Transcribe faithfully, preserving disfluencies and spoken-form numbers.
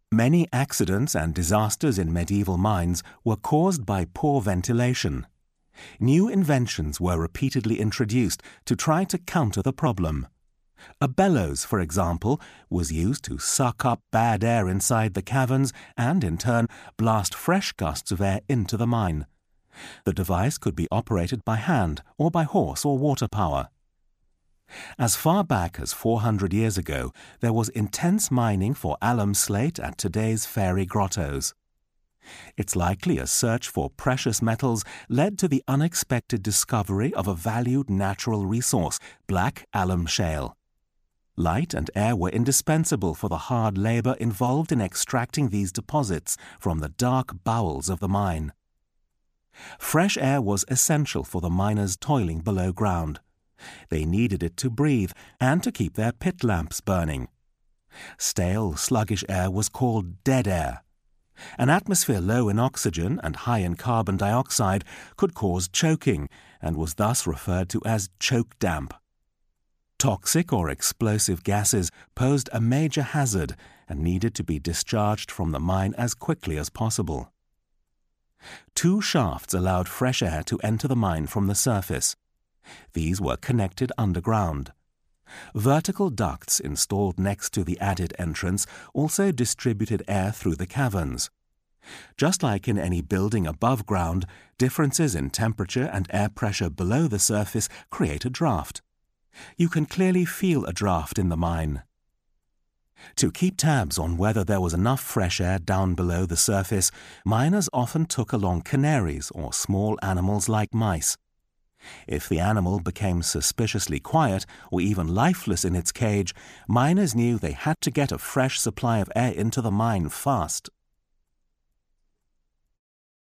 Many accidents and disasters in medieval mines were caused by poor ventilation. New inventions were repeatedly introduced to try to counter the problem. A bellows, for example, was used to suck up bad air inside the caverns and, in turn, blast fresh gusts of air into the mine. The device could be operated by hand or by horse or water power. As far back as four hundred years ago, there was intense mining for alum slate at today's fairy grottos. It's likely a search for precious metals led to the unexpected discovery of a valued natural resource, black alum shale. Light and air were indispensable for the hard labor involved in extracting these deposits from the dark bowels of the mine. Fresh air was essential for the miners toiling below ground. They needed it to breathe and to keep their pit lamps burning. Stale, sluggish air was called dead air. An atmosphere low in oxygen and high in carbon dioxide could cause choking and was thus referred to as choke damp. Toxic or explosive gases posed a major hazard and needed to be discharged from the mine as quickly as possible. Two shafts allowed fresh air to enter the mine from the surface. These were connected underground. Vertical ducts installed next to the added entrance also distributed air through the caverns. Just like in any building above ground, differences in temperature and air pressure below the surface create a draft. You can clearly feel a draft in the mine. To keep tabs on whether there was enough fresh air down below the surface, miners often took along canaries or small animals like mice. If the animal became suspiciously quiet or even lifeless in its cage, miners knew they had to get a fresh supply of air into the mine fast.